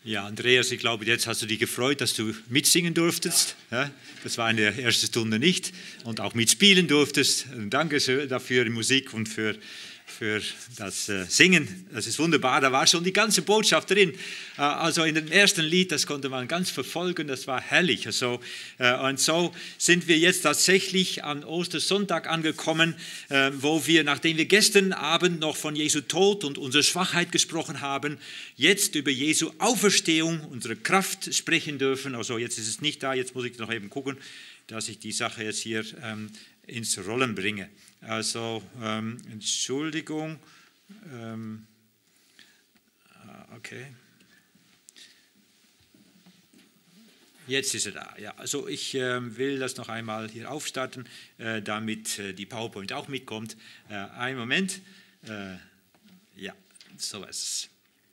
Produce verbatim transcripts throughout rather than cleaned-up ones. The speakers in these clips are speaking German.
Ja, Andreas, ich glaube, jetzt hast du dich gefreut, dass du mitsingen durftest. Ja, das war in der ersten Stunde nicht. Und auch mitspielen durftest. Danke dafür, die Musik und für, für das äh, Singen. Das ist wunderbar. Da war schon die ganze Botschaft drin. Äh, also in dem ersten Lied, das konnte man ganz verfolgen. Das war herrlich. Also, äh, und so sind wir jetzt tatsächlich an Ostersonntag angekommen, äh, wo wir, nachdem wir gestern Abend noch von Jesu Tod und unserer Schwachheit gesprochen haben, jetzt über Jesu Auferstehung, unsere Kraft sprechen dürfen. Also jetzt ist es nicht da. Jetzt muss ich noch eben gucken, dass ich die Sache jetzt hier ähm, ins Rollen bringe. Also, ähm, Entschuldigung. Ähm, okay. Jetzt ist er da. Ja, also ich äh, will das noch einmal hier aufstarten, äh, damit äh, die PowerPoint auch mitkommt. Äh, einen Moment. Äh, ja, so ist es.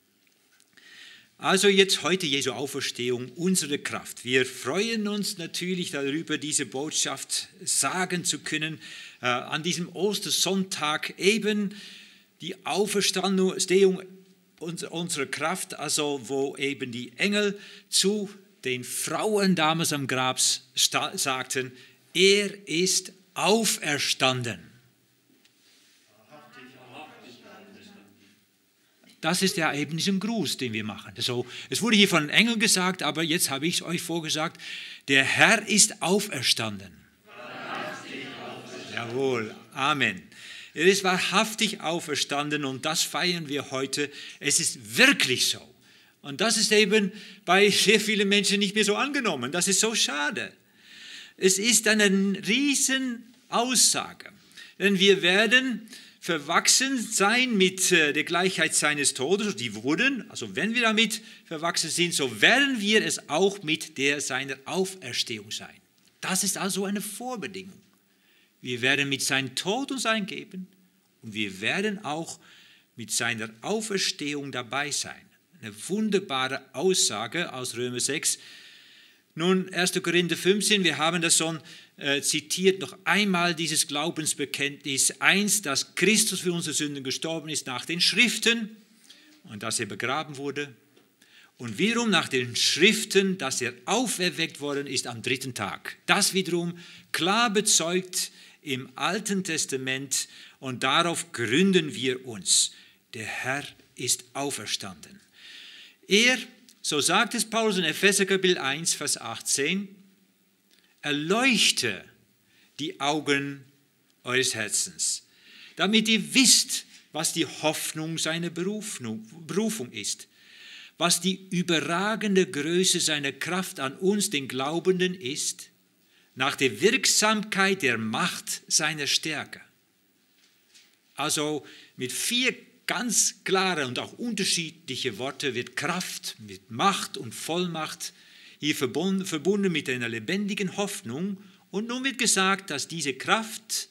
Also jetzt heute Jesu Auferstehung, unsere Kraft. Wir freuen uns natürlich darüber, diese Botschaft sagen zu können, äh, an diesem Ostersonntag eben die Auferstehung unserer Kraft, also wo eben die Engel zu den Frauen damals am Grab sagten, er ist auferstanden. Das ist ja eben diesen Gruß, den wir machen. Also, es wurde hier von Engeln gesagt, aber jetzt habe ich es euch vorgesagt, der Herr ist auferstanden. Wahrhaftig auferstanden. Jawohl, Amen. Er ist wahrhaftig auferstanden und das feiern wir heute. Es ist wirklich so. Und das ist eben bei sehr vielen Menschen nicht mehr so angenommen. Das ist so schade. Es ist eine riesen Aussage, denn wir werden verwachsen sein mit der Gleichheit seines Todes, die wurden, also wenn wir damit verwachsen sind, so werden wir es auch mit der seiner Auferstehung sein. Das ist also eine Vorbedingung. Wir werden mit seinem Tod uns eingeben und wir werden auch mit seiner Auferstehung dabei sein. Eine wunderbare Aussage aus Römer sechs. Nun, erster Korinther fünfzehn, wir haben das schon äh, zitiert, noch einmal dieses Glaubensbekenntnis. Eins, dass Christus für unsere Sünden gestorben ist nach den Schriften und dass er begraben wurde. Und wiederum nach den Schriften, dass er auferweckt worden ist am dritten Tag. Das wiederum klar bezeugt im Alten Testament und darauf gründen wir uns. Der Herr ist auferstanden. Er, so sagt es Paulus in Epheser Kapitel eins, Vers achtzehn, erleuchte die Augen eures Herzens, damit ihr wisst, was die Hoffnung seiner Berufung ist, was die überragende Größe seiner Kraft an uns, den Glaubenden, ist, nach der Wirksamkeit der Macht seiner Stärke. Also mit vier ganz klare und auch unterschiedliche Worte wird Kraft mit Macht und Vollmacht hier verbunden, verbunden mit einer lebendigen Hoffnung. Und nun wird gesagt, dass diese Kraft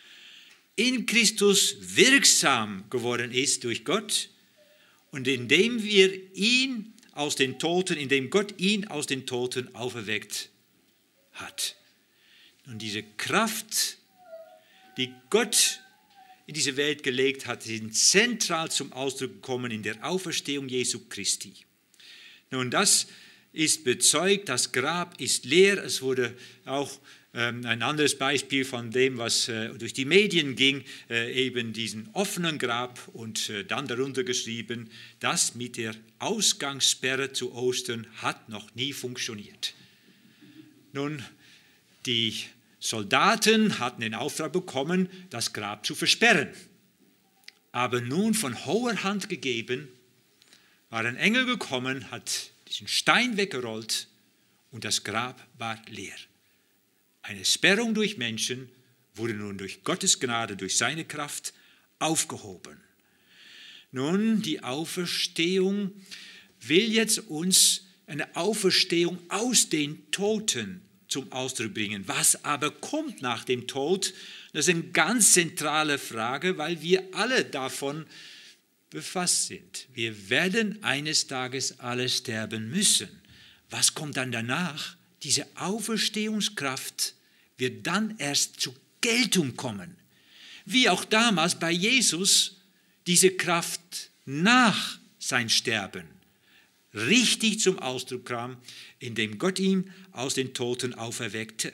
in Christus wirksam geworden ist durch Gott und indem wir ihn aus den Toten, indem Gott ihn aus den Toten auferweckt hat. Und diese Kraft, die Gott in diese Welt gelegt hat, sind zentral zum Ausdruck gekommen in der Auferstehung Jesu Christi. Nun, das ist bezeugt, das Grab ist leer. Es wurde auch ähm, ein anderes Beispiel von dem, was äh, durch die Medien ging, äh, eben diesen offenen Grab und äh, dann darunter geschrieben, das mit der Ausgangssperre zu Ostern hat noch nie funktioniert. Nun, die Soldaten hatten den Auftrag bekommen, das Grab zu versperren. Aber nun von hoher Hand gegeben, war ein Engel gekommen, hat diesen Stein weggerollt und das Grab war leer. Eine Sperrung durch Menschen wurde nun durch Gottes Gnade, durch seine Kraft aufgehoben. Nun, die Auferstehung will jetzt uns eine Auferstehung aus den Toten zum Ausdruck bringen. Was aber kommt nach dem Tod? Das ist eine ganz zentrale Frage, weil wir alle davon befasst sind. Wir werden eines Tages alle sterben müssen. Was kommt dann danach? Diese Auferstehungskraft wird dann erst zur Geltung kommen. Wie auch damals bei Jesus diese Kraft nach sein Sterben richtig zum Ausdruck kam, indem Gott ihn aus den Toten auferweckte.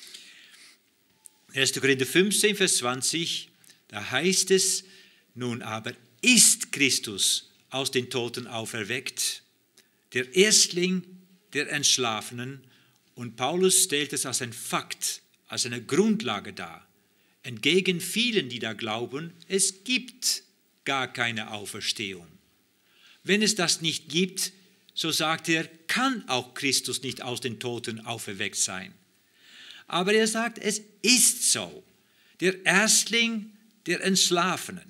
erster Korinther fünfzehn, Vers zwanzig, da heißt es, nun aber ist Christus aus den Toten auferweckt, der Erstling der Entschlafenen, und Paulus stellt es als ein Fakt, als eine Grundlage dar. Entgegen vielen, die da glauben, es gibt gar keine Auferstehung. Wenn es das nicht gibt, so sagt er, kann auch Christus nicht aus den Toten auferweckt sein. Aber er sagt, es ist so, der Erstling der Entschlafenen.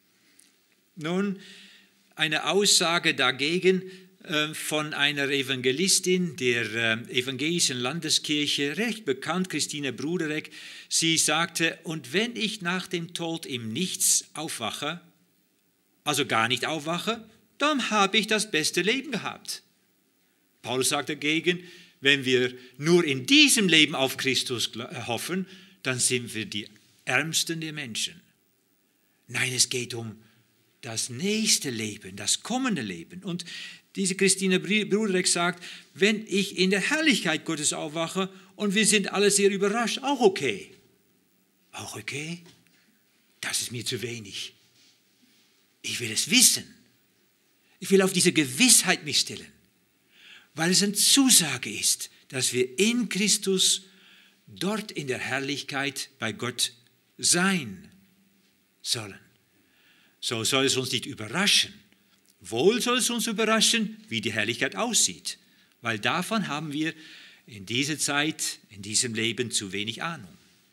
Nun, eine Aussage dagegen äh, von einer Evangelistin der äh, evangelischen Landeskirche, recht bekannt, Christine Bruderek. Sie sagte, und wenn ich nach dem Tod im Nichts aufwache, also gar nicht aufwache, dann habe ich das beste Leben gehabt. Paulus sagt dagegen, wenn wir nur in diesem Leben auf Christus hoffen, dann sind wir die Ärmsten der Menschen. Nein, es geht um das nächste Leben, das kommende Leben. Und diese Christine Bruderek sagt, wenn ich in der Herrlichkeit Gottes aufwache und wir sind alle sehr überrascht, auch okay. Auch okay? Das ist mir zu wenig. Ich will es wissen. Ich will auf diese Gewissheit mich stellen, weil es eine Zusage ist, dass wir in Christus dort in der Herrlichkeit bei Gott sein sollen. So soll es uns nicht überraschen. Wohl soll es uns überraschen, wie die Herrlichkeit aussieht, weil davon haben wir in dieser Zeit, in diesem Leben zu wenig Ahnung.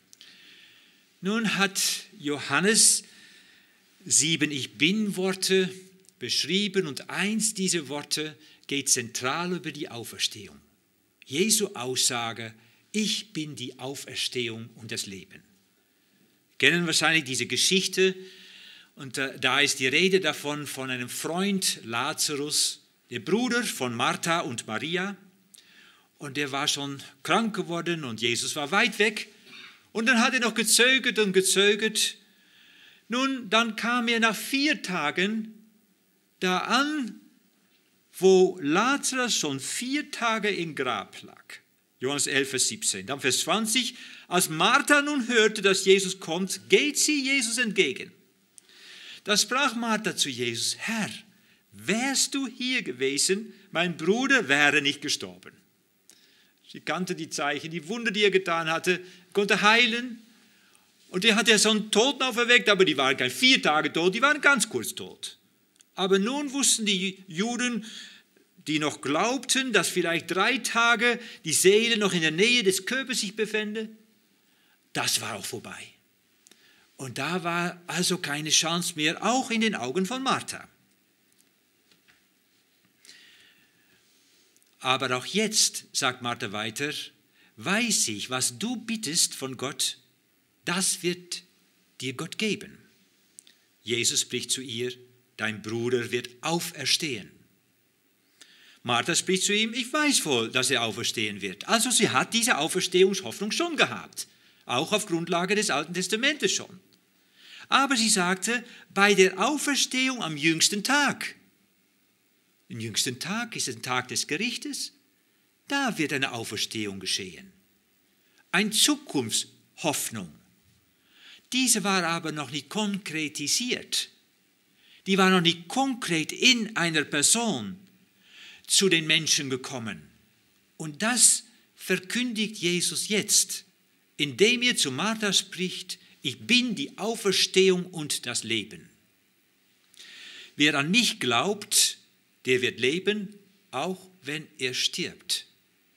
Nun hat Johannes sieben Ich-Bin-Worte beschrieben und eins dieser Worte geht zentral über die Auferstehung. Jesu Aussage, ich bin die Auferstehung und das Leben. Wir kennen wahrscheinlich diese Geschichte und äh, da ist die Rede davon von einem Freund Lazarus, der Bruder von Martha und Maria, und der war schon krank geworden und Jesus war weit weg und dann hat er noch gezögert und gezögert. Nun, dann kam er nach vier Tagen da an, wo Lazarus schon vier Tage im Grab lag. Johannes elf, Vers siebzehn. Dann Vers zwanzig. Als Martha nun hörte, dass Jesus kommt, geht sie Jesus entgegen. Da sprach Martha zu Jesus, Herr, wärst du hier gewesen, mein Bruder wäre nicht gestorben. Sie kannte die Zeichen, die Wunder, die er getan hatte, konnte heilen. Und er hat ja so einen Toten auferweckt, aber die waren keine vier Tage tot, die waren ganz kurz tot. Aber nun wussten die Juden, die noch glaubten, dass vielleicht drei Tage die Seele noch in der Nähe des Körpers sich befände, das war auch vorbei. Und da war also keine Chance mehr, auch in den Augen von Martha. Aber auch jetzt, sagt Martha weiter, weiß ich, was du bittest von Gott, das wird dir Gott geben. Jesus spricht zu ihr, dein Bruder wird auferstehen. Martha spricht zu ihm, ich weiß wohl, dass er auferstehen wird. Also sie hat diese Auferstehungshoffnung schon gehabt, auch auf Grundlage des Alten Testamentes schon. Aber sie sagte, bei der Auferstehung am jüngsten Tag. Am jüngsten Tag ist ein Tag des Gerichtes. Da wird eine Auferstehung geschehen. Eine Zukunftshoffnung. Diese war aber noch nicht konkretisiert. Die war noch nicht konkret in einer Person zu den Menschen gekommen. Und das verkündigt Jesus jetzt, indem er zu Martha spricht, ich bin die Auferstehung und das Leben. Wer an mich glaubt, der wird leben, auch wenn er stirbt.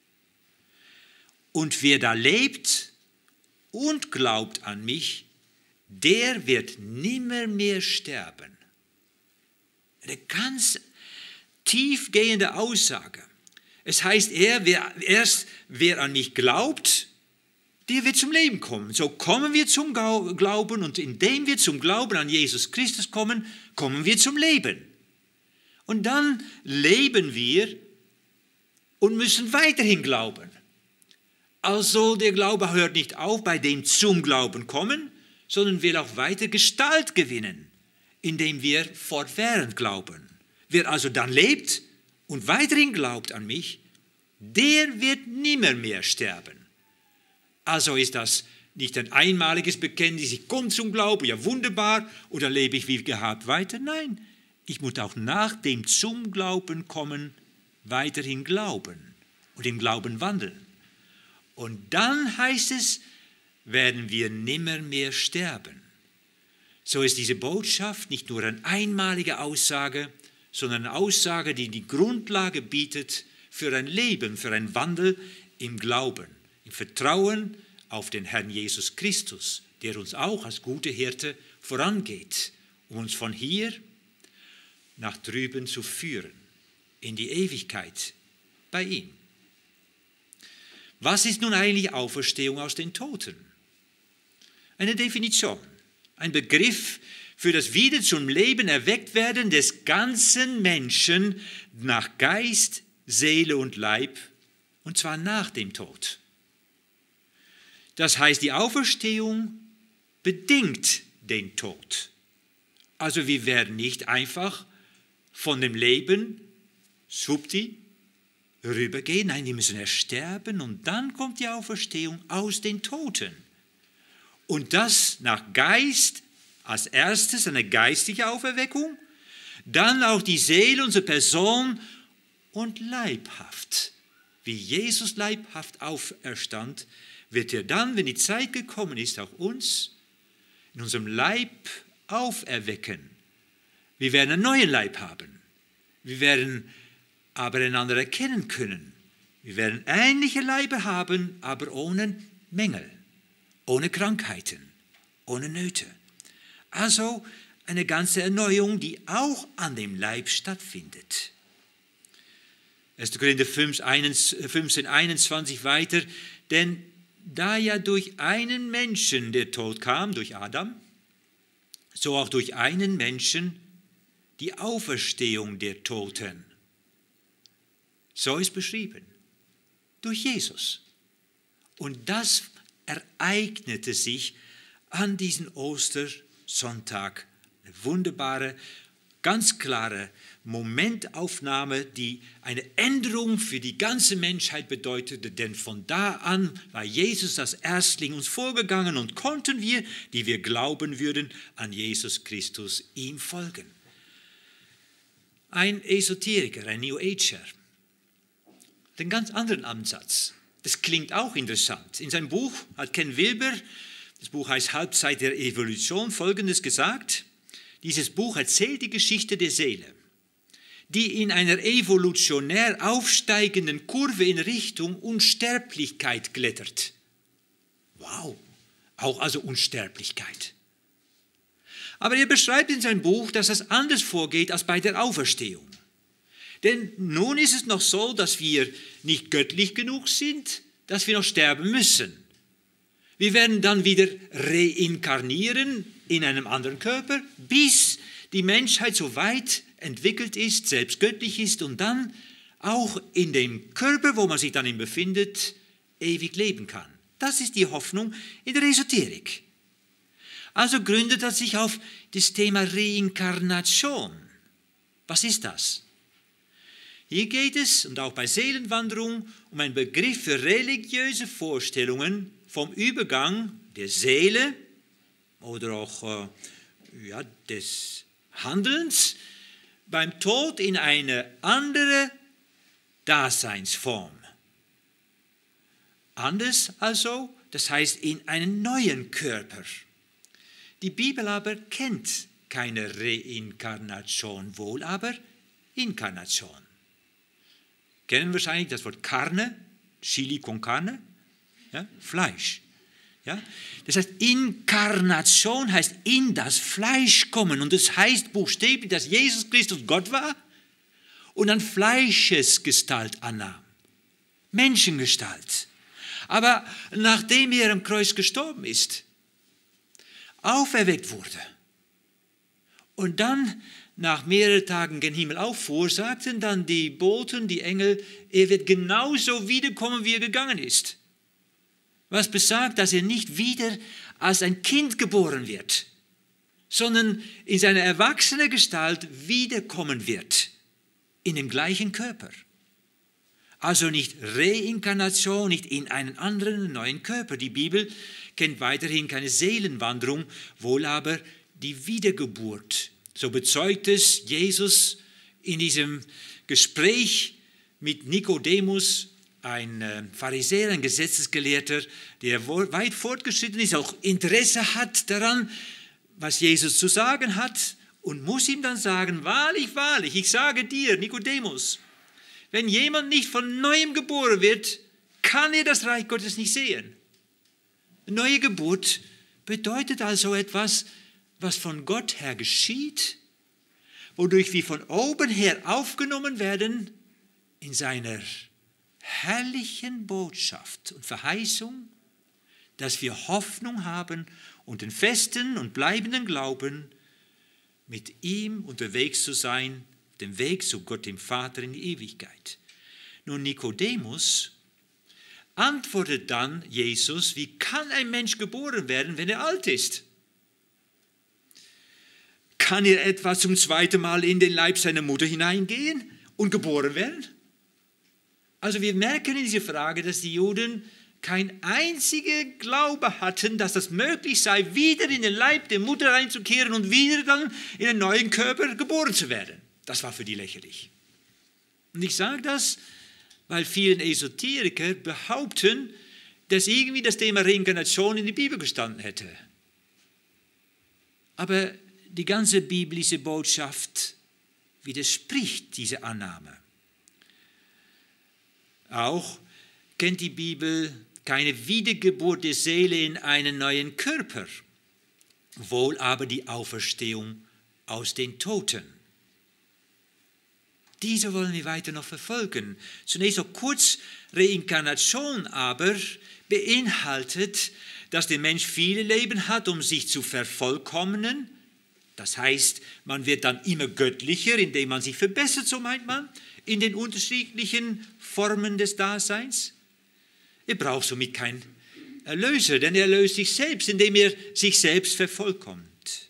Und wer da lebt und glaubt an mich, der wird nimmermehr sterben. Eine ganz tiefgehende Aussage. Es heißt, er, wer, erst wer an mich glaubt, der wird zum Leben kommen. So kommen wir zum Glauben und indem wir zum Glauben an Jesus Christus kommen, kommen wir zum Leben. Und dann leben wir und müssen weiterhin glauben. Also der Glaube hört nicht auf bei dem zum Glauben kommen, sondern will auch weiter Gestalt gewinnen, indem wir fortwährend glauben. Wer also dann lebt und weiterhin glaubt an mich, der wird nimmer mehr sterben. Also ist das nicht ein einmaliges Bekenntnis, ich komme zum Glauben, ja wunderbar, oder lebe ich wie gehabt weiter? Nein, ich muss auch nach dem zum Glauben kommen, weiterhin glauben und im Glauben wandeln. Und dann heißt es, werden wir nimmer mehr sterben. So ist diese Botschaft nicht nur eine einmalige Aussage, sondern eine Aussage, die die Grundlage bietet für ein Leben, für einen Wandel im Glauben, im Vertrauen auf den Herrn Jesus Christus, der uns auch als guter Hirte vorangeht, um uns von hier nach drüben zu führen, in die Ewigkeit bei ihm. Was ist nun eigentlich Auferstehung aus den Toten? Eine Definition, ein Begriff für das wieder zum Leben erweckt werden des ganzen Menschen nach Geist, Seele und Leib, und zwar nach dem Tod. Das heißt, die Auferstehung bedingt den Tod. Also wir werden nicht einfach von dem Leben, schwuppdi, rübergehen. Nein, wir müssen erst sterben und dann kommt die Auferstehung aus den Toten. Und das nach Geist, als erstes eine geistige Auferweckung, dann auch die Seele, unsere Person und leibhaft. Wie Jesus leibhaft auferstand, wird er dann, wenn die Zeit gekommen ist, auch uns in unserem Leib auferwecken. Wir werden einen neuen Leib haben. Wir werden aber einander erkennen können. Wir werden ähnliche Leibe haben, aber ohne Mängel, ohne Krankheiten, ohne Nöte. Also eine ganze Erneuerung, die auch an dem Leib stattfindet. erster Korinther fünfzehn, einundzwanzig weiter, denn da ja durch einen Menschen der Tod kam, durch Adam, so auch durch einen Menschen die Auferstehung der Toten. So ist beschrieben, durch Jesus. Und das ereignete sich an diesem Ostersonntag. Eine wunderbare, ganz klare Momentaufnahme, die eine Änderung für die ganze Menschheit bedeutete, denn von da an war Jesus das Erstling uns vorgegangen und konnten wir, die wir glauben würden, an Jesus Christus ihm folgen. Ein Esoteriker, ein New Ager, den ganz anderen Ansatz. Das klingt auch interessant. In seinem Buch hat Ken Wilber, das Buch heißt Halbzeit der Evolution, Folgendes gesagt: Dieses Buch erzählt die Geschichte der Seele, die in einer evolutionär aufsteigenden Kurve in Richtung Unsterblichkeit klettert. Wow, auch also Unsterblichkeit. Aber er beschreibt in seinem Buch, dass das anders vorgeht als bei der Auferstehung. Denn nun ist es noch so, dass wir nicht göttlich genug sind, dass wir noch sterben müssen. Wir werden dann wieder reinkarnieren in einem anderen Körper, bis die Menschheit so weit entwickelt ist, selbst göttlich ist und dann auch in dem Körper, wo man sich dann befindet, ewig leben kann. Das ist die Hoffnung in der Esoterik. Also gründet das sich auf das Thema Reinkarnation. Was ist das? Hier geht es, und auch bei Seelenwanderung, um einen Begriff für religiöse Vorstellungen vom Übergang der Seele oder auch äh, ja, des Handelns beim Tod in eine andere Daseinsform. Anders also, das heißt in einen neuen Körper. Die Bibel aber kennt keine Reinkarnation, wohl aber Inkarnation. Kennen wahrscheinlich das Wort Carne, Chili con Carne, ja, Fleisch. Ja? Das heißt, Inkarnation heißt in das Fleisch kommen. Und das heißt buchstäblich, dass Jesus Christus Gott war und dann Fleischesgestalt annahm. Menschengestalt. Aber nachdem er am Kreuz gestorben ist, auferweckt wurde und dann nach mehreren Tagen gen Himmel auffuhr, sagten dann die Boten, die Engel, er wird genauso wiederkommen, wie er gegangen ist. Was besagt, dass er nicht wieder als ein Kind geboren wird, sondern in seiner erwachsenen Gestalt wiederkommen wird. in dem gleichen Körper. Also nicht Reinkarnation, nicht in einen anderen neuen Körper. Die Bibel kennt weiterhin keine Seelenwanderung, wohl aber die Wiedergeburt. So bezeugt es Jesus in diesem Gespräch mit Nikodemus, ein Pharisäer, ein Gesetzesgelehrter, der weit fortgeschritten ist, auch Interesse hat daran, was Jesus zu sagen hat, und muss ihm dann sagen, wahrlich, wahrlich, ich sage dir, Nikodemus, wenn jemand nicht von Neuem geboren wird, kann er das Reich Gottes nicht sehen. Neue Geburt bedeutet also etwas, was von Gott her geschieht, wodurch wir von oben her aufgenommen werden in seiner herrlichen Botschaft und Verheißung, dass wir Hoffnung haben und den festen und bleibenden Glauben, mit ihm unterwegs zu sein, dem Weg zu Gott, dem Vater in die Ewigkeit. Nun, Nikodemus antwortet dann Jesus, wie kann ein Mensch geboren werden, wenn er alt ist? Kann er etwa zum zweiten Mal in den Leib seiner Mutter hineingehen und geboren werden? Also wir merken in dieser Frage, dass die Juden kein einziger Glaube hatten, dass das möglich sei, wieder in den Leib der Mutter einzukehren und wieder dann in einen neuen Körper geboren zu werden. Das war für die lächerlich. Und ich sage das, weil viele Esoteriker behaupten, dass irgendwie das Thema Reinkarnation in der Bibel gestanden hätte. Aber die ganze biblische Botschaft widerspricht dieser Annahme. Auch kennt die Bibel keine Wiedergeburt der Seele in einen neuen Körper, wohl aber die Auferstehung aus den Toten. Diese wollen wir weiter noch verfolgen. Zunächst noch kurz, Reinkarnation aber beinhaltet, dass der Mensch viele Leben hat, um sich zu vervollkommnen. Das heißt, man wird dann immer göttlicher, indem man sich verbessert, so meint man, in den unterschiedlichen Formen des Daseins. Er braucht somit keinen Erlöser, denn er erlöst sich selbst, indem er sich selbst vervollkommt.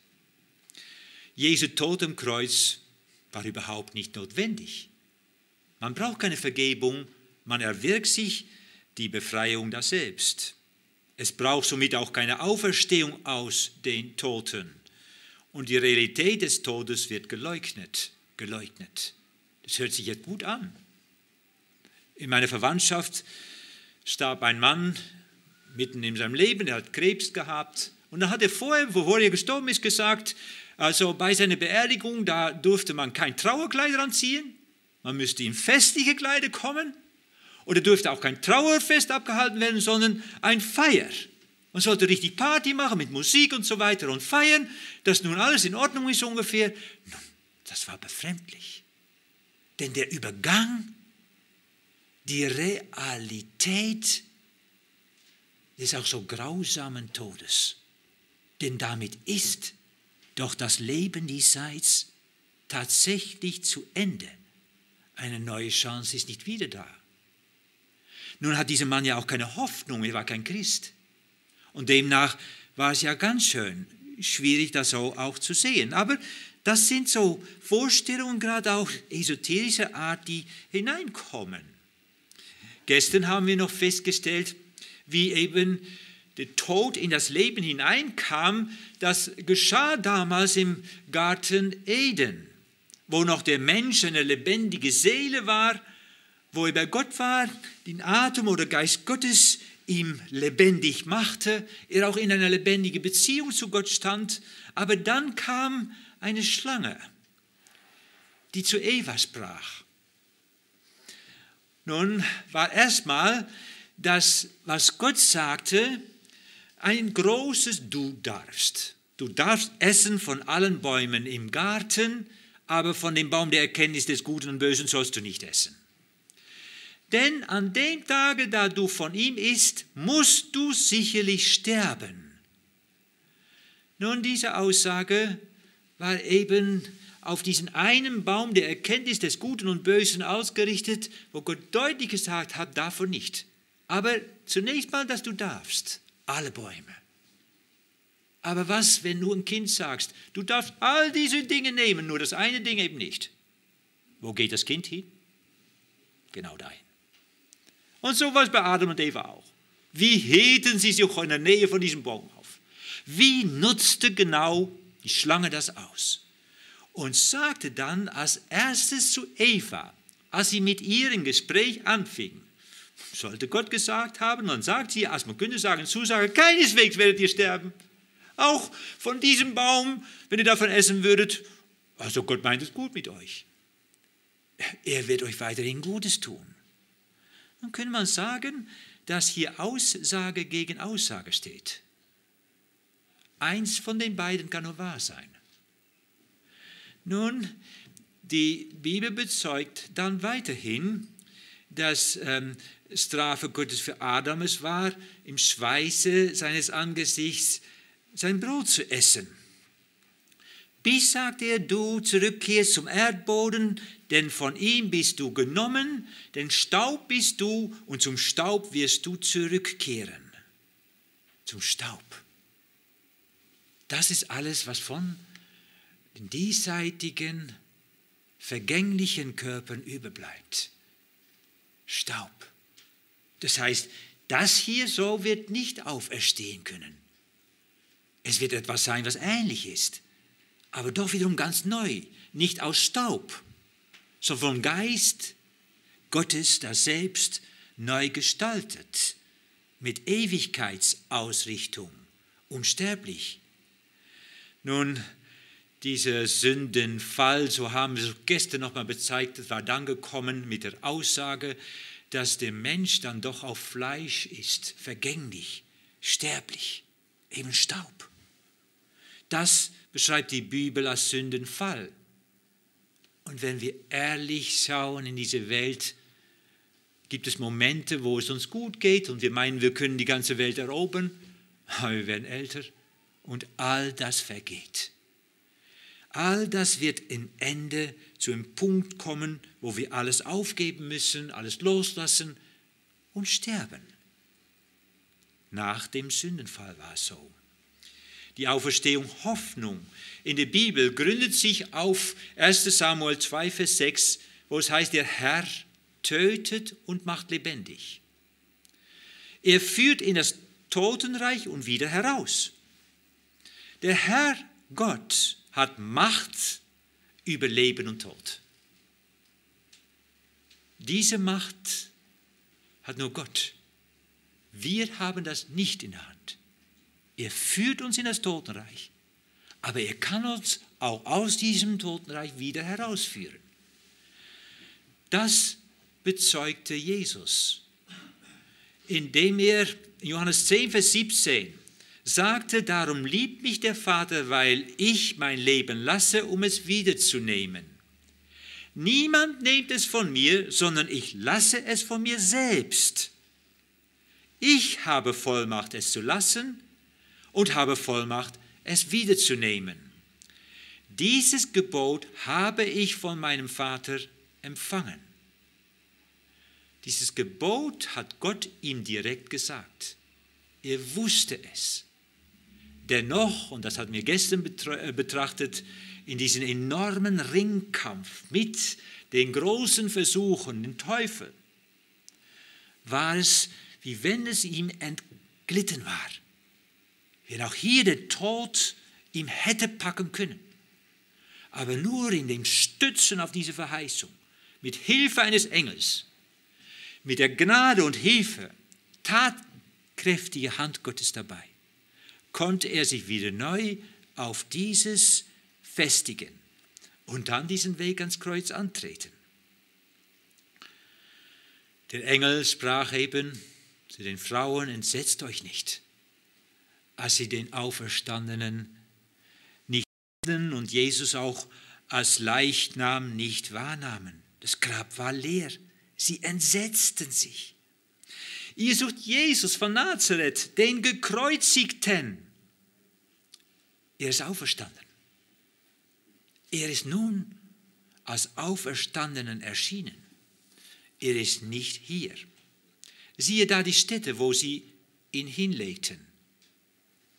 Jesu Tod am Kreuz war überhaupt nicht notwendig. Man braucht keine Vergebung, man erwirkt sich die Befreiung da selbst. Es braucht somit auch keine Auferstehung aus den Toten. Und die Realität des Todes wird geleugnet, geleugnet. Das hört sich jetzt gut an. In meiner Verwandtschaft starb ein Mann mitten in seinem Leben, er hat Krebs gehabt. Und dann hat er vorher, bevor er gestorben ist, gesagt, also bei seiner Beerdigung, da durfte man kein Trauerkleid anziehen, man müsste in festliche Kleider kommen, oder durfte auch kein Trauerfest abgehalten werden, sondern ein Feier. Man sollte richtig Party machen mit Musik und so weiter und feiern, dass nun alles in Ordnung ist ungefähr. Nun, das war befremdlich. Denn der Übergang, die Realität des auch so grausamen Todes, denn damit ist doch das Leben diesseits tatsächlich zu Ende. Eine neue Chance ist nicht wieder da. Nun hat dieser Mann ja auch keine Hoffnung, er war kein Christ. Und demnach war es ja ganz schön schwierig, das so auch zu sehen. Aber das sind so Vorstellungen, gerade auch esoterischer Art, die hineinkommen. Gestern haben wir noch festgestellt, wie eben der Tod in das Leben hineinkam. Das geschah damals im Garten Eden, wo noch der Mensch eine lebendige Seele war, wo er bei Gott war, den Atem oder Geist Gottes ihm lebendig machte, er auch in einer lebendigen Beziehung zu Gott stand. Aber dann kam eine Schlange, die zu Eva sprach. Nun war erstmal das, was Gott sagte, ein großes Du darfst. Du darfst essen von allen Bäumen im Garten, aber von dem Baum der Erkenntnis des Guten und Bösen sollst du nicht essen. Denn an dem Tage, da du von ihm isst, musst du sicherlich sterben. Nun, diese Aussage war eben auf diesen einen Baum der Erkenntnis des Guten und Bösen ausgerichtet, wo Gott deutlich gesagt hat, davon nicht. Aber zunächst mal, dass du darfst, alle Bäume. Aber was, wenn du ein Kind sagst, du darfst all diese Dinge nehmen, nur das eine Ding eben nicht? Wo geht das Kind hin? Genau dahin. Und so war es bei Adam und Eva auch. Wie hielten sie sich in der Nähe von diesem Baum auf? Wie nutzte genau die Schlange das aus? Und sagte dann als erstes zu Eva, als sie mit ihrem Gespräch anfing, sollte Gott gesagt haben, dann sagt sie, als man könnte sagen, Zusage, keineswegs werdet ihr sterben. Auch von diesem Baum, wenn ihr davon essen würdet, also Gott meint es gut mit euch. Er wird euch weiterhin Gutes tun. Dann könnte man sagen, dass hier Aussage gegen Aussage steht. Eins von den beiden kann nur wahr sein. Nun, die Bibel bezeugt dann weiterhin, dass ähm, Strafe Gottes für Adam es war, im Schweiße seines Angesichts sein Brot zu essen. Bis, sagt er, du zurückkehrst zum Erdboden, denn von ihm bist du genommen, denn Staub bist du und zum Staub wirst du zurückkehren. Zum Staub. Das ist alles, was von den diesseitigen, vergänglichen Körpern überbleibt. Staub. Das heißt, das hier so wird nicht auferstehen können. Es wird etwas sein, was ähnlich ist, aber doch wiederum ganz neu, nicht aus Staub, sondern vom Geist Gottes, das selbst neu gestaltet, mit Ewigkeitsausrichtung, unsterblich. Nun, dieser Sündenfall, so haben wir es gestern nochmal bezeugt, war dann gekommen mit der Aussage, dass der Mensch dann doch auf Fleisch ist, vergänglich, sterblich, eben Staub. Das beschreibt die Bibel als Sündenfall. Und wenn wir ehrlich schauen in diese Welt, gibt es Momente, wo es uns gut geht und wir meinen, wir können die ganze Welt erobern, aber wir werden älter und all das vergeht. All das wird im Ende zu einem Punkt kommen, wo wir alles aufgeben müssen, alles loslassen und sterben. Nach dem Sündenfall war es so. Die Auferstehung Hoffnung in der Bibel gründet sich auf erster Samuel zwei, Vers sechs, wo es heißt, der Herr tötet und macht lebendig. Er führt in das Totenreich und wieder heraus. Der Herr Gott hat Macht über Leben und Tod. Diese Macht hat nur Gott. Wir haben das nicht in der Hand. Er führt uns in das Totenreich, aber er kann uns auch aus diesem Totenreich wieder herausführen. Das bezeugte Jesus, indem er in Johannes zehn, Vers siebzehn sagte, darum liebt mich der Vater, weil ich mein Leben lasse, um es wiederzunehmen. Niemand nimmt es von mir, sondern ich lasse es von mir selbst. Ich habe Vollmacht, es zu lassen und habe Vollmacht, es wiederzunehmen. Dieses Gebot habe ich von meinem Vater empfangen. Dieses Gebot hat Gott ihm direkt gesagt. Er wusste es. Dennoch, und das hatten wir gestern betrachtet, in diesem enormen Ringkampf mit den großen Versuchen, den Teufel, war es, wie wenn es ihm entglitten war. Wenn auch hier der Tod ihm hätte packen können. Aber nur in dem Stützen auf diese Verheißung, mit Hilfe eines Engels, mit der Gnade und Hilfe, tatkräftige Hand Gottes dabei, konnte er sich wieder neu auf dieses festigen und dann diesen Weg ans Kreuz antreten. Der Engel sprach eben zu den Frauen, entsetzt euch nicht, als sie den Auferstandenen nicht kannten und Jesus auch als Leichnam nicht wahrnahmen. Das Grab war leer. Sie entsetzten sich. Ihr sucht Jesus von Nazareth, den Gekreuzigten. Er ist auferstanden. Er ist nun als Auferstandenen erschienen. Er ist nicht hier. Siehe da die Stätte, wo sie ihn hinlegten.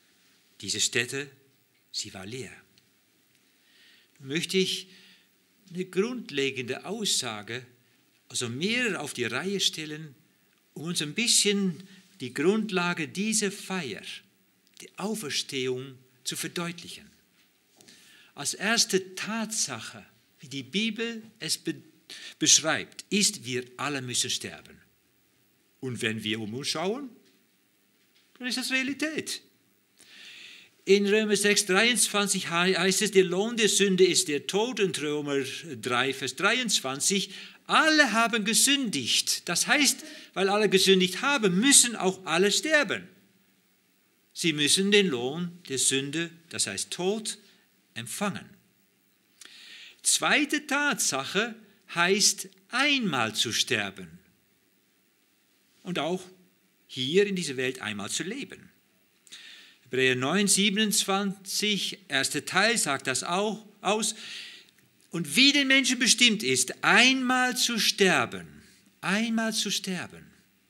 Diese Stätte, sie war leer. Nun möchte ich eine grundlegende Aussage, also mehrere auf die Reihe stellen, um uns ein bisschen die Grundlage dieser Feier, die Auferstehung, zu verdeutlichen. Als erste Tatsache, wie die Bibel es be- beschreibt, ist, wir alle müssen sterben. Und wenn wir um uns schauen, dann ist das Realität. In Römer sechs, dreiundzwanzig heißt es, der Lohn der Sünde ist der Tod, und Römer drei, Vers dreiundzwanzig, alle haben gesündigt. Das heißt, weil alle gesündigt haben, müssen auch alle sterben. Sie müssen den Lohn der Sünde, das heißt Tod, empfangen. Zweite Tatsache heißt, einmal zu sterben und auch hier in dieser Welt einmal zu leben. Hebräer neun, siebenundzwanzig, erster Teil, sagt das auch aus. Und wie den Menschen bestimmt ist, einmal zu sterben, einmal zu sterben.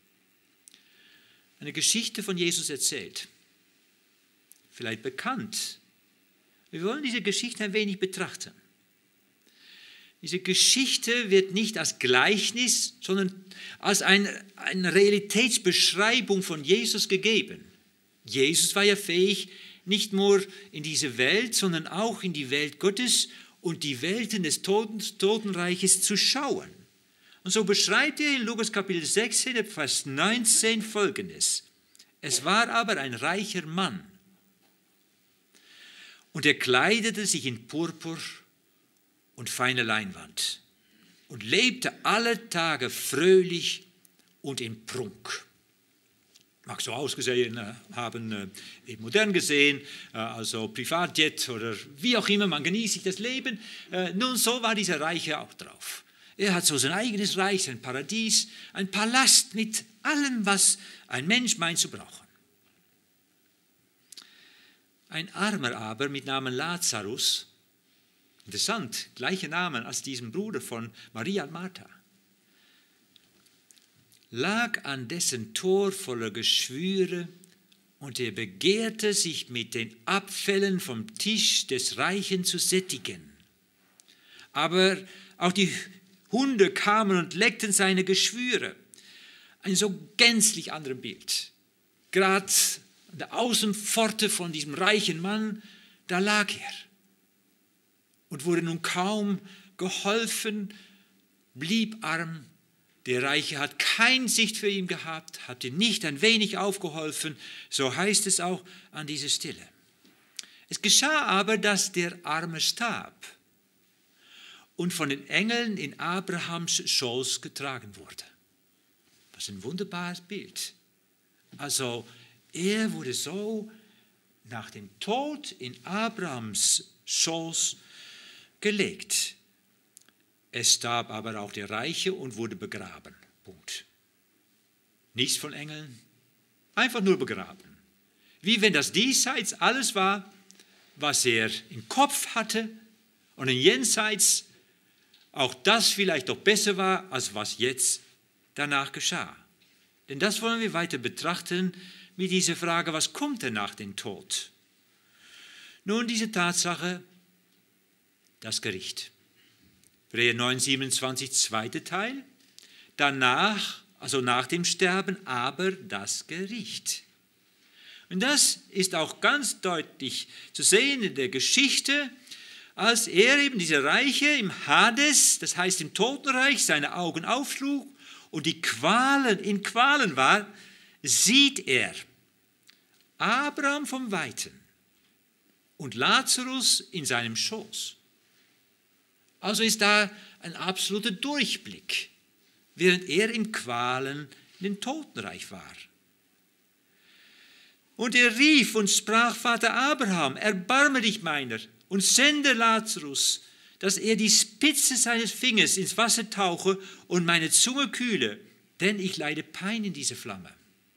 Eine Geschichte von Jesus erzählt, vielleicht bekannt. Wir wollen diese Geschichte ein wenig betrachten. Diese Geschichte wird nicht als Gleichnis, sondern als eine, eine Realitätsbeschreibung von Jesus gegeben. Jesus war ja fähig, nicht nur in diese Welt, sondern auch in die Welt Gottes und die Welten des Toten, Totenreiches zu schauen. Und so beschreibt er in Lukas Kapitel sechzehn, Vers neunzehn Folgendes. Es war aber ein reicher Mann, und er kleidete sich in Purpur und feine Leinwand und lebte alle Tage fröhlich und in Prunk. Mag so ausgesehen haben, modern gesehen, also Privatjet oder wie auch immer, man genießt sich das Leben. Nun, so war dieser Reiche auch drauf. Er hat so sein eigenes Reich, sein Paradies, ein Palast mit allem, was ein Mensch meint zu brauchen. Ein Armer aber mit Namen Lazarus, interessant, gleicher Name als diesem Bruder von Maria und Martha, lag an dessen Tor voller Geschwüre, und er begehrte, sich mit den Abfällen vom Tisch des Reichen zu sättigen. Aber auch die Hunde kamen und leckten seine Geschwüre. Ein so gänzlich anderes Bild. Gerade an der Außenpforte von diesem reichen Mann, da lag er und wurde nun kaum geholfen, blieb arm. Der Reiche hat kein Sicht für ihn gehabt, hat ihm nicht ein wenig aufgeholfen, so heißt es auch an dieser Stelle. Es geschah aber, dass der Arme starb und von den Engeln in Abrahams Schoß getragen wurde. Das ist ein wunderbares Bild. Also er wurde so nach dem Tod in Abrahams Schoß gelegt. Es starb aber auch der Reiche und wurde begraben. Punkt. Nichts von Engeln, einfach nur begraben. Wie wenn das Diesseits alles war, was er im Kopf hatte, und im Jenseits auch das vielleicht doch besser war, als was jetzt danach geschah. Denn das wollen wir weiter betrachten mit dieser Frage, was kommt denn nach dem Tod? Nun, diese Tatsache, das Gericht. Hebräer neun, siebenundzwanzig, zweiter Teil. Danach, also nach dem Sterben, aber das Gericht. Und das ist auch ganz deutlich zu sehen in der Geschichte, als er eben, dieser Reiche, im Hades, das heißt im Totenreich, seine Augen aufschlug und die Qualen, in Qualen war, sieht er Abraham vom Weiten und Lazarus in seinem Schoß. Also ist da ein absoluter Durchblick, während er in Qualen in dem Totenreich war. Und er rief und sprach, Vater Abraham, erbarme dich meiner und sende Lazarus, dass er die Spitze seines Fingers ins Wasser tauche und meine Zunge kühle, denn ich leide Pein in dieser Flamme.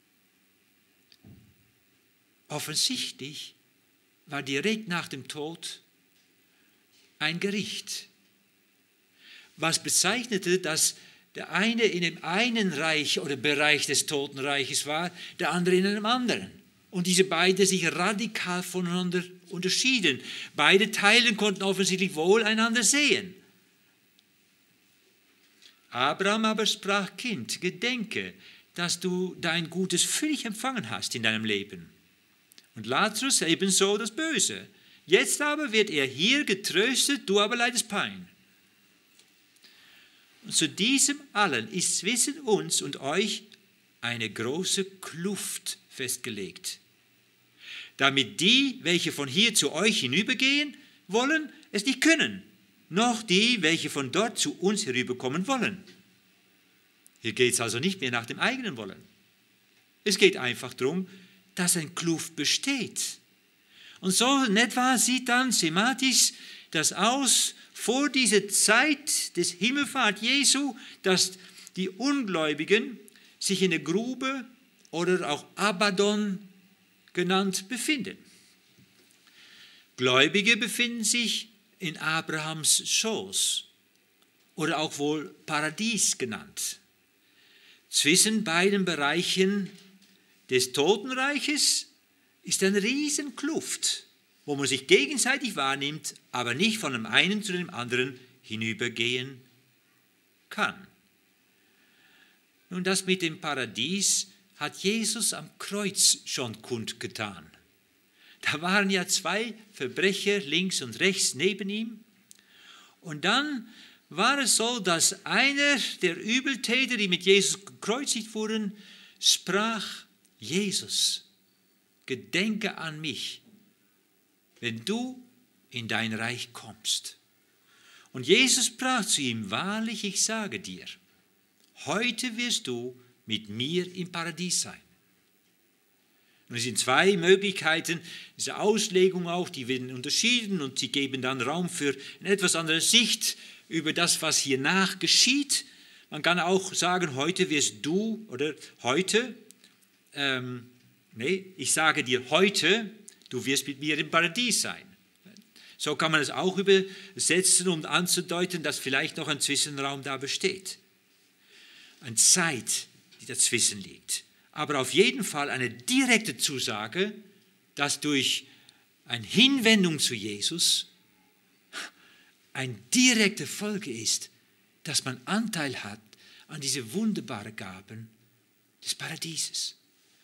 Offensichtlich war direkt nach dem Tod ein Gericht, was bezeichnete, dass der eine in dem einen Reich oder Bereich des Totenreiches war, der andere in einem anderen. Und diese beiden sich radikal voneinander unterschieden. Beide Teile konnten offensichtlich wohl einander sehen. Abraham aber sprach: Kind, gedenke, dass du dein Gutes völlig empfangen hast in deinem Leben. Und Lazarus ebenso das Böse. Jetzt aber wird er hier getröstet, du aber leidest Pein. Und zu diesem allen ist zwischen uns und euch eine große Kluft festgelegt, damit die, welche von hier zu euch hinübergehen wollen, es nicht können, noch die, welche von dort zu uns herüberkommen wollen. Hier geht es also nicht mehr nach dem eigenen Wollen. Es geht einfach darum, dass eine Kluft besteht. Und so in etwa sieht dann schematisch das aus vor dieser Zeit des Himmelfahrt Jesu, dass die Ungläubigen sich in der Grube oder auch Abaddon genannt befinden. Gläubige befinden sich in Abrahams Schoß oder auch wohl Paradies genannt. Zwischen beiden Bereichen des Totenreiches ist eine riesen Kluft, wo man sich gegenseitig wahrnimmt, aber nicht von dem einen zu dem anderen hinübergehen kann. Nun, das mit dem Paradies hat Jesus am Kreuz schon kundgetan. Da waren ja zwei Verbrecher links und rechts neben ihm. Und dann war es so, dass einer der Übeltäter, die mit Jesus gekreuzigt wurden, sprach: Jesus, gedenke an mich, wenn du in dein Reich kommst. Und Jesus sprach zu ihm: Wahrlich, ich sage dir, heute wirst du mit mir im Paradies sein. Und es sind zwei Möglichkeiten, diese Auslegung auch, die werden unterschieden und sie geben dann Raum für eine etwas andere Sicht über das, was hiernach geschieht. Man kann auch sagen, heute wirst du, oder heute, ähm, nee, ich sage dir heute, du wirst mit mir im Paradies sein. So kann man es auch übersetzen, um anzudeuten, dass vielleicht noch ein Zwischenraum da besteht. Eine Zeit, die dazwischen liegt. Aber auf jeden Fall eine direkte Zusage, dass durch eine Hinwendung zu Jesus eine direkte Folge ist, dass man Anteil hat an diese wunderbaren Gaben des Paradieses.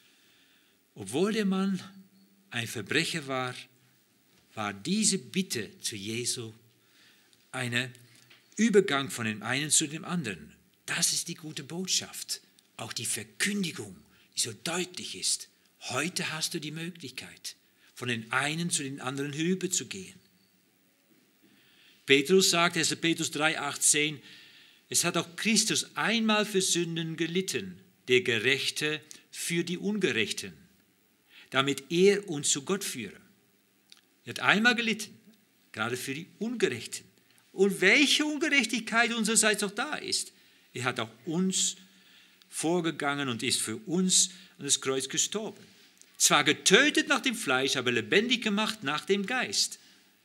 Obwohl der Mann ein Verbrecher war, war diese Bitte zu Jesu ein Übergang von dem einen zu dem anderen. Das ist die gute Botschaft, auch die Verkündigung, die so deutlich ist. Heute hast du die Möglichkeit, von den einen zu den anderen hinüberzugehen. Petrus sagt, erster Petrus drei, achtzehn, es hat auch Christus einmal für Sünden gelitten, der Gerechte für die Ungerechten, damit er uns zu Gott führe. Er hat einmal gelitten, gerade für die Ungerechten. Und welche Ungerechtigkeit unsererseits auch da ist, er hat auch uns vorgegangen und ist für uns an das Kreuz gestorben. Zwar getötet nach dem Fleisch, aber lebendig gemacht nach dem Geist.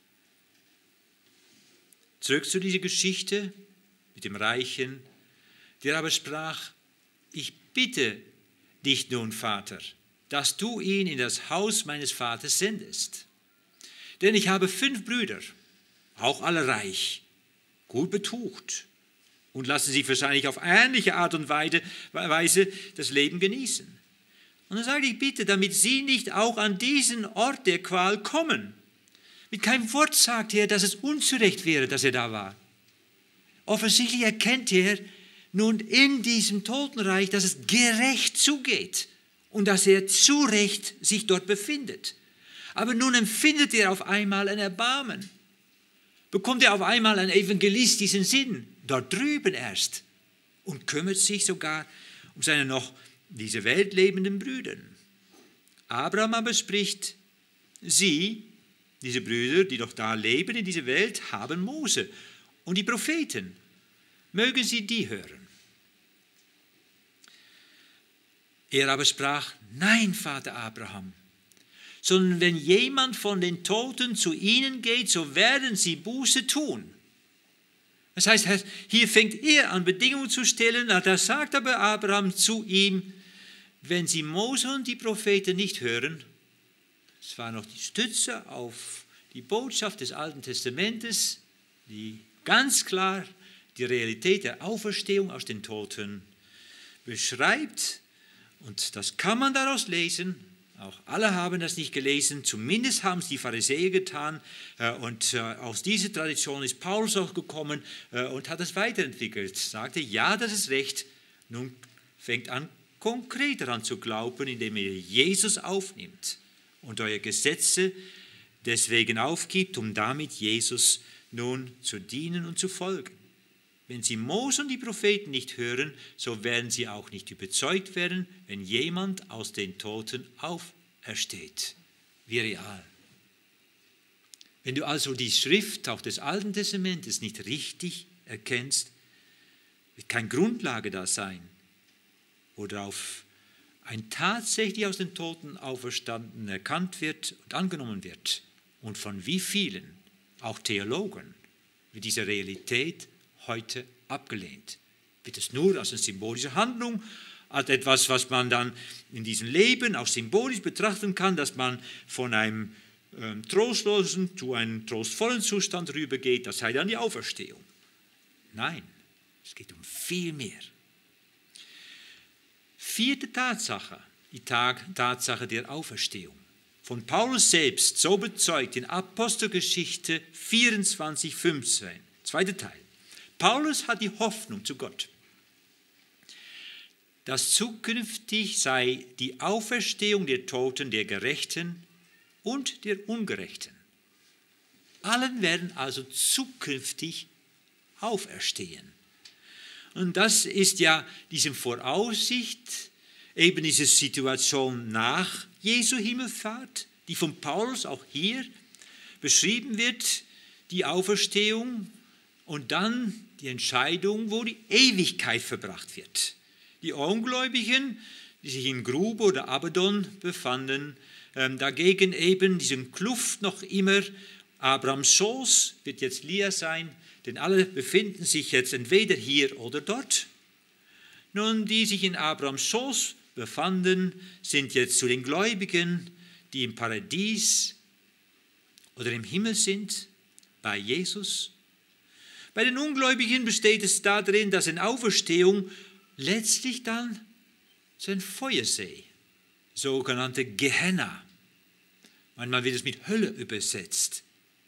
Zurück zu dieser Geschichte mit dem Reichen, der aber sprach: Ich bitte dich nun, Vater, dass du ihn in das Haus meines Vaters sendest. Denn ich habe fünf Brüder, auch alle reich, gut betucht, und lassen sie wahrscheinlich auf ähnliche Art und Weise das Leben genießen. Und dann sage ich: Bitte, damit sie nicht auch an diesen Ort der Qual kommen. Mit keinem Wort sagt er, dass es unzurecht wäre, dass er da war. Offensichtlich erkennt er nun in diesem Totenreich, dass es gerecht zugeht und dass er zu Recht sich dort befindet. Aber nun empfindet er auf einmal ein Erbarmen. Bekommt er auf einmal einen evangelistischen Sinn, dort drüben erst, und kümmert sich sogar um seine noch in dieser Welt lebenden Brüder. Abraham aber spricht: Sie, diese Brüder, die noch da leben in dieser Welt, haben Mose und die Propheten. Mögen sie die hören. Er aber sprach: Nein, Vater Abraham, sondern wenn jemand von den Toten zu ihnen geht, so werden sie Buße tun. Das heißt, hier fängt er an, Bedingungen zu stellen. Da sagt aber Abraham zu ihm: Wenn sie Mose und die Propheten nicht hören, es war noch die Stütze auf die Botschaft des Alten Testamentes, die ganz klar die Realität der Auferstehung aus den Toten beschreibt. Und das kann man daraus lesen. Auch alle haben das nicht gelesen, zumindest haben es die Pharisäer getan. Und aus dieser Tradition ist Paulus auch gekommen und hat es weiterentwickelt. Sagte, ja, das ist recht. Nun fängt an, konkret daran zu glauben, indem ihr Jesus aufnimmt und eure Gesetze deswegen aufgibt, um damit Jesus nun zu dienen und zu folgen. Wenn sie Mose und die Propheten nicht hören, so werden sie auch nicht überzeugt werden, wenn jemand aus den Toten aufersteht. Wie real. Wenn du also die Schrift auch des Alten Testamentes nicht richtig erkennst, wird keine Grundlage da sein, worauf ein tatsächlich aus den Toten Auferstanden erkannt wird und angenommen wird. Und von wie vielen, auch Theologen, wird diese Realität heute abgelehnt. Wird es nur als eine symbolische Handlung, als etwas, was man dann in diesem Leben auch symbolisch betrachten kann, dass man von einem ähm, trostlosen zu einem trostvollen Zustand rübergeht, das sei dann die Auferstehung. Nein, es geht um viel mehr. Vierte Tatsache, die Tatsache der Auferstehung. Von Paulus selbst, so bezeugt in Apostelgeschichte vierundzwanzig, fünfzehn, zweiter Teil. Paulus hat die Hoffnung zu Gott, dass zukünftig sei die Auferstehung der Toten, der Gerechten und der Ungerechten. Allen werden also zukünftig auferstehen. Und das ist ja diese Voraussicht, eben diese Situation nach Jesu Himmelfahrt, die von Paulus auch hier beschrieben wird, die Auferstehung und dann die Entscheidung, wo die Ewigkeit verbracht wird. Die Ungläubigen, die sich in Grube oder Abaddon befanden, ähm, dagegen eben diesen Kluft noch immer, Abrahams Schoß wird jetzt Lia sein, denn alle befinden sich jetzt entweder hier oder dort. Nun, die sich in Abrahams Schoß befanden, sind jetzt zu den Gläubigen, die im Paradies oder im Himmel sind, bei Jesus. Bei den Ungläubigen besteht es darin, dass eine Auferstehung letztlich dann zu einem Feuersee, sogenannte Gehenna, manchmal wird es mit Hölle übersetzt.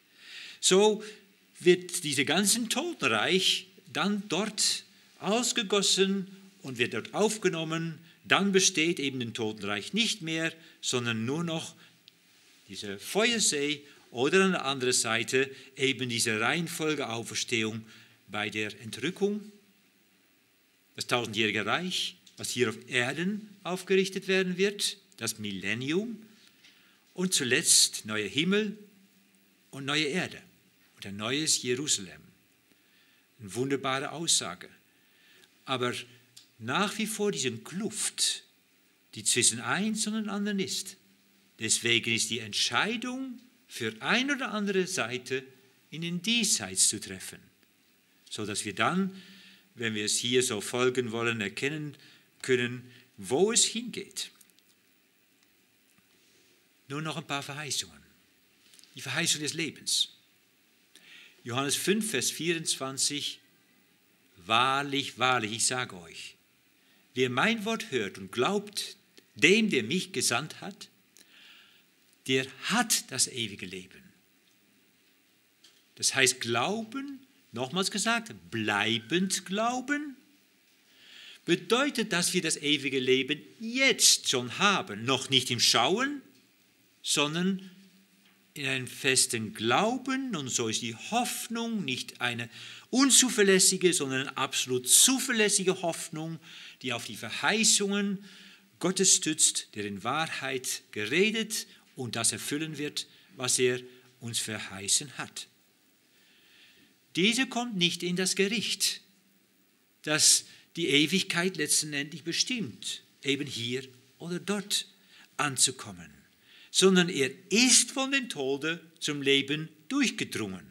So wird dieses ganze Totenreich dann dort ausgegossen und wird dort aufgenommen. Dann besteht eben das Totenreich nicht mehr, sondern nur noch dieser Feuersee oder an der anderen Seite eben diese Reihenfolge Auferstehung bei der Entrückung, das tausendjährige Reich, was hier auf Erden aufgerichtet werden wird, das Millennium und zuletzt neuer Himmel und neue Erde und ein neues Jerusalem. Eine wunderbare Aussage. Aber nach wie vor diese Kluft, die zwischen eins und dem anderen ist. Deswegen ist die Entscheidung für eine oder andere Seite in den Diesseits zu treffen, sodass wir dann, wenn wir es hier so folgen wollen, erkennen können, wo es hingeht. Nur noch ein paar Verheißungen. Die Verheißung des Lebens. Johannes fünf, Vers vierundzwanzig. Wahrlich, wahrlich, ich sage euch, wer mein Wort hört und glaubt dem, der mich gesandt hat, der hat das ewige Leben. Das heißt, Glauben, nochmals gesagt, bleibend Glauben, bedeutet, dass wir das ewige Leben jetzt schon haben. Noch nicht im Schauen, sondern in einem festen Glauben. Und so ist die Hoffnung nicht eine unzuverlässige, sondern eine absolut zuverlässige Hoffnung, die auf die Verheißungen Gottes stützt, der in Wahrheit geredet und das erfüllen wird, was er uns verheißen hat. Diese kommt nicht in das Gericht, das die Ewigkeit letztendlich bestimmt, eben hier oder dort anzukommen, sondern er ist von den Toten zum Leben durchgedrungen.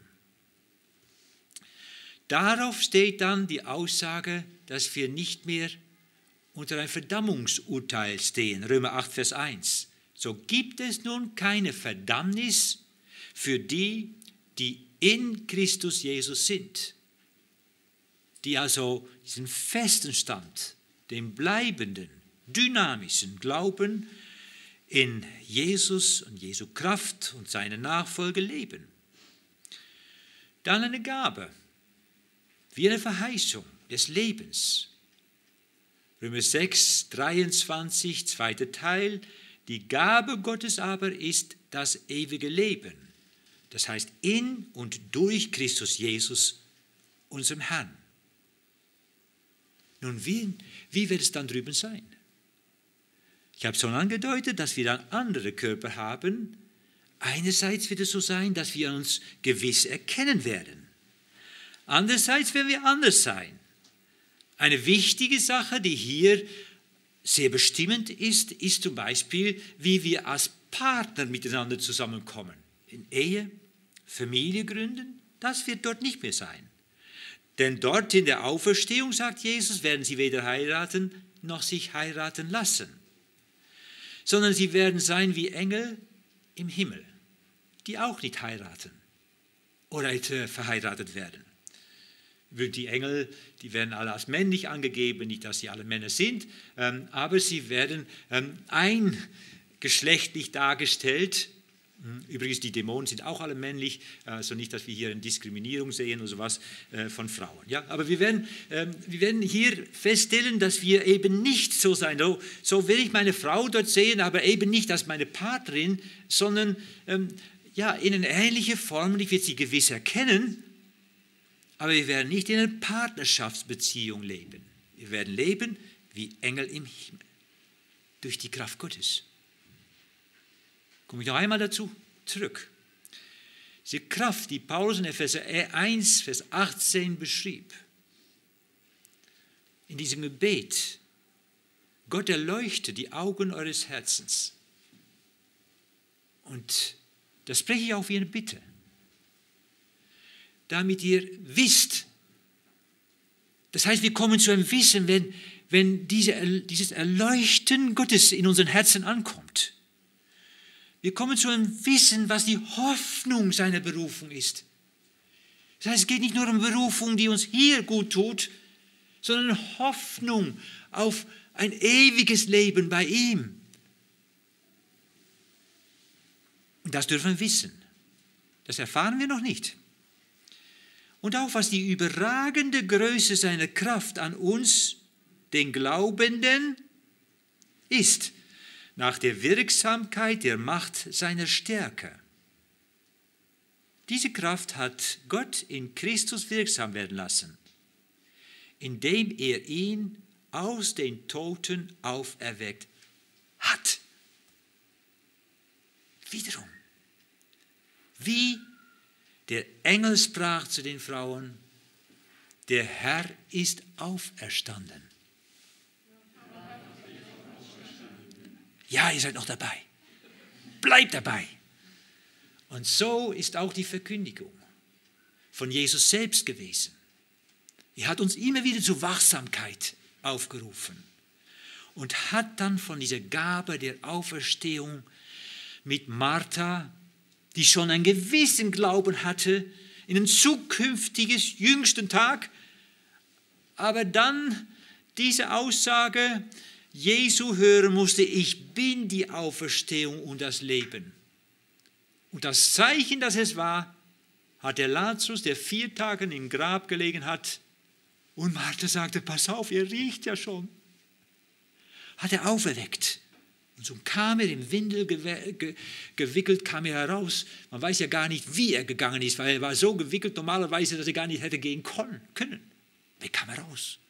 Darauf steht dann die Aussage, dass wir nicht mehr unter ein Verdammungsurteil stehen. Römer acht, Vers eins. So gibt es nun keine Verdammnis für die, die in Christus Jesus sind. die also diesen festen Stand, den bleibenden, dynamischen Glauben in Jesus und Jesu Kraft und seine Nachfolge leben. Dann eine Gabe, wie eine Verheißung des Lebens. Römer sechs, dreiundzwanzig, zweiter Teil. Die Gabe Gottes aber ist das ewige Leben. Das heißt in und durch Christus Jesus, unserem Herrn. Nun, wie, wie wird es dann drüben sein? Ich habe schon angedeutet, dass wir dann andere Körper haben. Einerseits wird es so sein, dass wir uns gewiss erkennen werden. Andererseits werden wir anders sein. Eine wichtige Sache, die hier sehr bestimmend ist, ist zum Beispiel, wie wir als Partner miteinander zusammenkommen. In Ehe, Familie gründen, das wird dort nicht mehr sein. Denn dort in der Auferstehung, sagt Jesus, werden sie weder heiraten, noch sich heiraten lassen. Sondern sie werden sein wie Engel im Himmel, die auch nicht heiraten oder verheiratet werden. Die Engel, die werden alle als männlich angegeben, nicht, dass sie alle Männer sind, aber sie werden eingeschlechtlich dargestellt. Übrigens, die Dämonen sind auch alle männlich, also nicht, dass wir hier eine Diskriminierung sehen oder sowas von Frauen. Ja, aber wir werden, wir werden hier feststellen, dass wir eben nicht so sein, so, so will ich meine Frau dort sehen, aber eben nicht als meine Partnerin, sondern ja, in eine ähnliche Form, ich werde sie gewiss erkennen, aber wir werden nicht in einer Partnerschaftsbeziehung leben. Wir werden leben wie Engel im Himmel, durch die Kraft Gottes. Komme ich noch einmal dazu zurück. Diese Kraft, die Paulus in Epheser eins, Vers achtzehn beschrieb, in diesem Gebet, Gott erleuchte die Augen eures Herzens. Und das spreche ich auch wie eine Bitte, damit ihr wisst. Das heißt, wir kommen zu einem Wissen, wenn, wenn diese, dieses Erleuchten Gottes in unseren Herzen ankommt. Wir kommen zu einem Wissen, was die Hoffnung seiner Berufung ist. Das heißt, es geht nicht nur um Berufung, die uns hier gut tut, sondern Hoffnung auf ein ewiges Leben bei ihm. Und das dürfen wir wissen. Das erfahren wir noch nicht. Und auch was die überragende Größe seiner Kraft an uns, den Glaubenden, ist, nach der Wirksamkeit der Macht seiner Stärke. Diese Kraft hat Gott in Christus wirksam werden lassen, indem er ihn aus den Toten auferweckt hat. Wiederum, wie der Engel sprach zu den Frauen, der Herr ist auferstanden. Ja, ihr seid noch dabei. Bleibt dabei. Und so ist auch die Verkündigung von Jesus selbst gewesen. Er hat uns immer wieder zur Wachsamkeit aufgerufen und hat dann von dieser Gabe der Auferstehung mit Martha, die schon einen gewissen Glauben hatte, in ein zukünftiges jüngsten Tag, aber dann diese Aussage Jesu hören musste, ich bin die Auferstehung und das Leben. Und das Zeichen, das es war, hat der Lazarus, der vier Tage im Grab gelegen hat, und Martha sagte, pass auf, ihr riecht ja schon, hat er auferweckt. Und so kam er im Windel gewickelt, kam er heraus. Man weiß ja gar nicht, wie er gegangen ist, weil er war so gewickelt normalerweise, dass er gar nicht hätte gehen können. Wie kam er raus?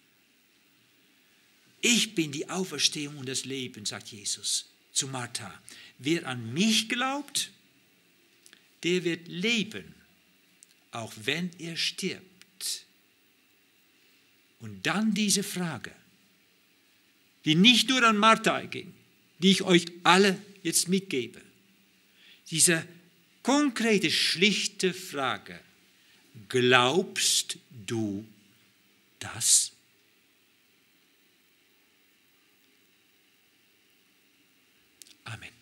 Ich bin die Auferstehung und das Leben, sagt Jesus zu Martha. Wer an mich glaubt, der wird leben, auch wenn er stirbt. Und dann diese Frage, die nicht nur an Martha ging, die ich euch alle jetzt mitgebe. Diese konkrete, schlichte Frage, glaubst du das? Amen.